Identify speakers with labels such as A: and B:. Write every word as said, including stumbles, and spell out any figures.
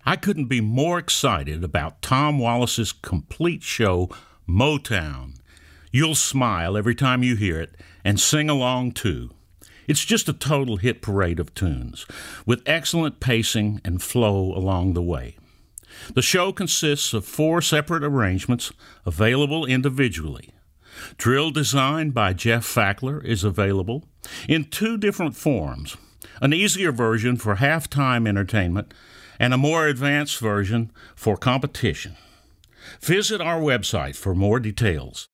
A: I couldn't be more excited about Tom Wallace's complete show, Motown. You'll smile every time you hear it and sing along too. It's just a total hit parade of tunes, with excellent pacing and flow along the way. The show consists of four separate arrangements available individually. Drill Design by Jeff Fackler is available in two different forms, an easier version for halftime entertainment and a more advanced version for competition. Visit our website for more details.